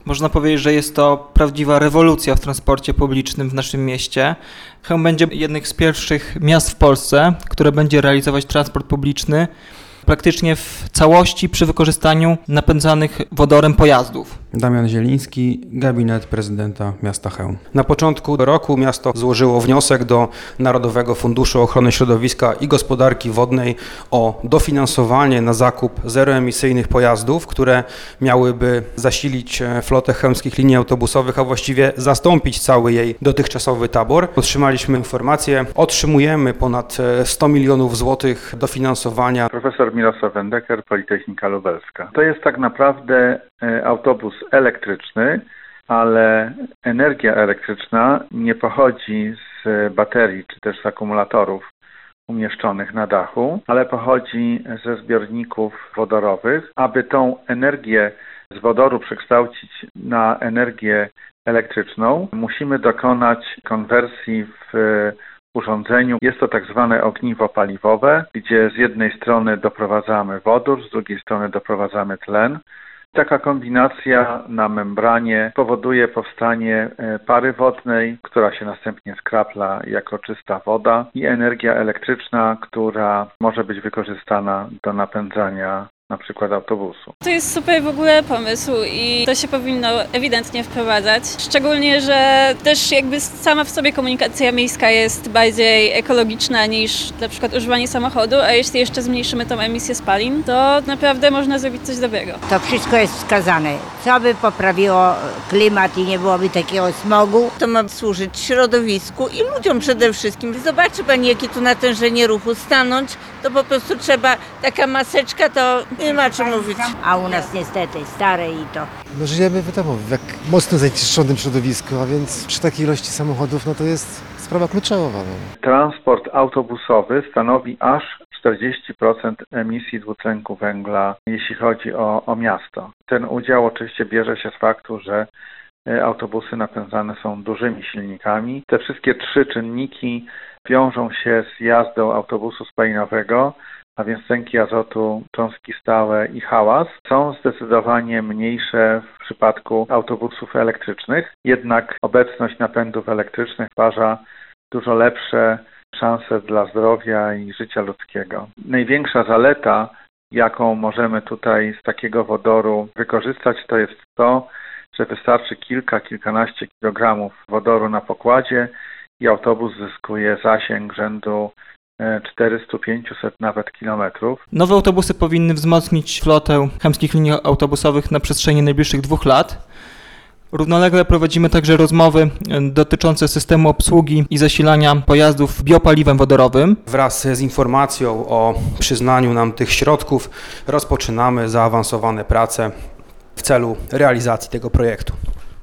Można powiedzieć, że jest to prawdziwa rewolucja w transporcie publicznym w naszym mieście. Chełm będzie jednym z pierwszych miast w Polsce, które będzie realizować transport publiczny praktycznie w całości przy wykorzystaniu napędzanych wodorem pojazdów. Damian Zieliński, gabinet prezydenta miasta Chełm. Na początku roku miasto złożyło wniosek do Narodowego Funduszu Ochrony Środowiska i Gospodarki Wodnej o dofinansowanie na zakup zeroemisyjnych pojazdów, które miałyby zasilić flotę chełmskich linii autobusowych, a właściwie zastąpić cały jej dotychczasowy tabor. Otrzymaliśmy informację, otrzymujemy ponad 100 milionów złotych dofinansowania. Profesor Mirosław Wendeker, Politechnika Lubelska. To jest tak naprawdę autobus elektryczny, ale energia elektryczna nie pochodzi z baterii czy też z akumulatorów umieszczonych na dachu, ale pochodzi ze zbiorników wodorowych. Aby tą energię z wodoru przekształcić na energię elektryczną, musimy dokonać konwersji w urządzeniu. Jest to tak zwane ogniwo paliwowe, gdzie z jednej strony doprowadzamy wodór, z drugiej strony doprowadzamy tlen. Taka kombinacja na membranie powoduje powstanie pary wodnej, która się następnie skrapla jako czysta woda i energia elektryczna, która może być wykorzystana do napędzania na przykład autobusu. To jest super w ogóle pomysł i to się powinno ewidentnie wprowadzać. Szczególnie, że też jakby sama w sobie komunikacja miejska jest bardziej ekologiczna niż na przykład używanie samochodu, a jeśli jeszcze zmniejszymy tą emisję spalin, to naprawdę można zrobić coś dobrego. To wszystko jest wskazane, co by poprawiło klimat i nie byłoby takiego smogu. To ma służyć środowisku i ludziom przede wszystkim. Zobaczy Pani, jakie tu natężenie ruchu. Stanąć, to po prostu trzeba, taka maseczka, to nie ma czym mówić. A u nas niestety stare i to. No, żyjemy w jak mocno zanieczyszczonym środowisku, a więc przy takiej ilości samochodów, no to jest sprawa kluczowa. No. Transport autobusowy stanowi aż 40% emisji dwutlenku węgla, jeśli chodzi o miasto. Ten udział oczywiście bierze się z faktu, że autobusy napędzane są dużymi silnikami. Te wszystkie trzy czynniki wiążą się z jazdą autobusu spalinowego, a więc tlenki azotu, cząstki stałe i hałas, są zdecydowanie mniejsze w przypadku autobusów elektrycznych. Jednak obecność napędów elektrycznych stwarza dużo lepsze szanse dla zdrowia i życia ludzkiego. Największa zaleta, jaką możemy tutaj z takiego wodoru wykorzystać, to jest to, że wystarczy kilkanaście kilogramów wodoru na pokładzie i autobus zyskuje zasięg rzędu 400-500 nawet kilometrów. Nowe autobusy powinny wzmocnić flotę chełmskich linii autobusowych na przestrzeni najbliższych 2 lat. Równolegle prowadzimy także rozmowy dotyczące systemu obsługi i zasilania pojazdów biopaliwem wodorowym. Wraz z informacją o przyznaniu nam tych środków rozpoczynamy zaawansowane prace w celu realizacji tego projektu.